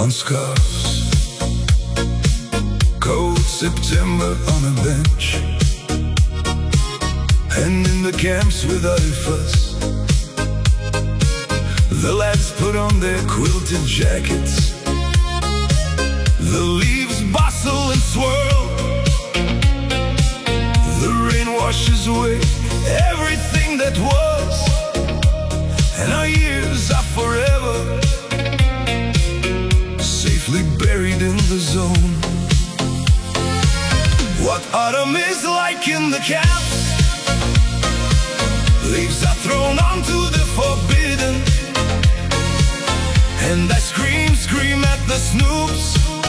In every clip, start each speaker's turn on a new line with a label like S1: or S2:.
S1: on scarves. Cold September on a bench, and in the camps without a fuss, the lads put on their quilted jackets. The leaves bustle and swirl, the rain washes away everything that was, and our years are forever safely buried in the zone. What autumn is like in the camps, leaves are thrown onto the forbidden, and I scream at the snoops.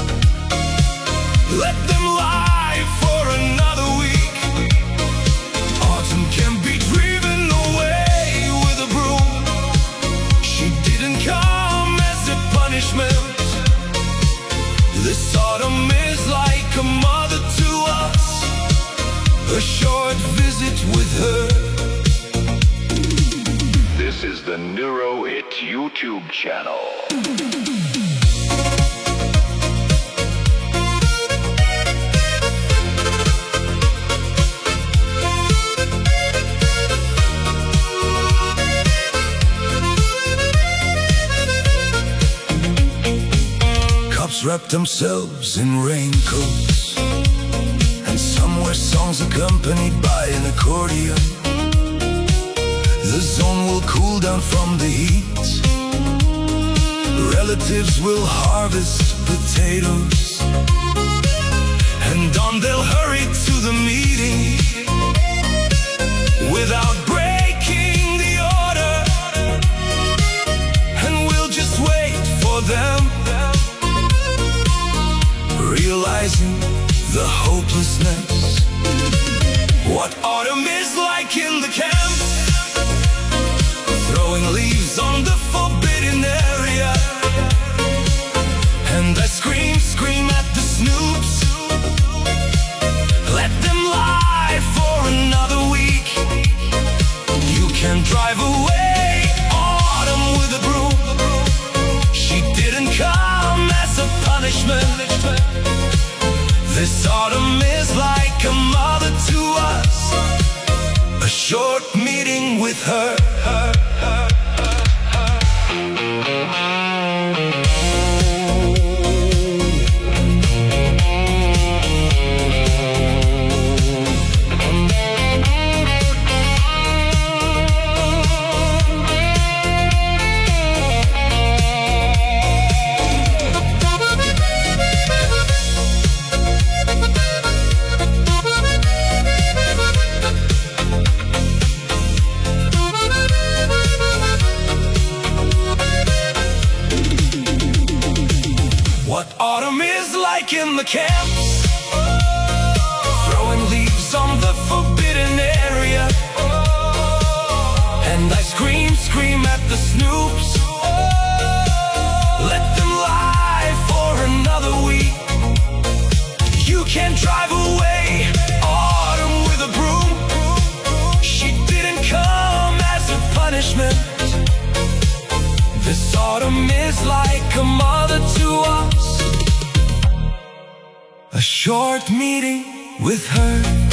S1: Let them lie for another week. Autumn can be driven away with a broom. She didn't come as a punishment. This autumn is like a mother to us, a short visit with her.
S2: This is the NeuroHit YouTube channel.
S1: Cops wrapped themselves in raincoats, and some were songs accompanied by an accordion. The zone will cool down from the heat. Relatives will harvest potatoes, and on they'll hurry to the meeting without breaking the order. And we'll just wait for them, realizing the hopelessness. What autumn is like in the camps, throwing leaves on the forbidden area, and I scream at the snoops. Let them lie for another week. You can drive away autumn with a broom. She didn't come as a punishment. This autumn is like a mother to us, a short meeting with her. What autumn is like in the camps, throwing leaves on the forbidden area, and I scream at the snoops. Let them lie for another week. You can't drive away autumn with a broom. She didn't come as a punishment. This autumn is like a mother to us, a short meeting with her.